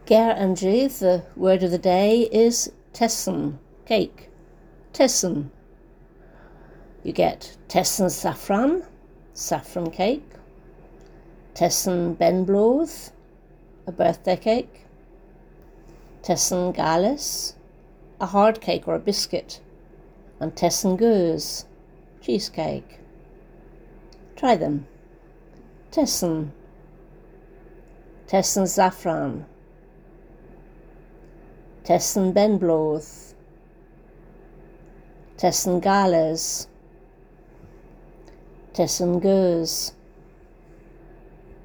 Ger Angie, the word of the day is tesson, cake. Tesson. You get tesson saffron cake. Tesson benbloth, a birthday cake. Tesson gales, a hard cake or a biscuit. And tesson goose, cheesecake. Try them. Tesson. Tesson saffron. Tesson benbloth. Tesson gales. Tesson goose.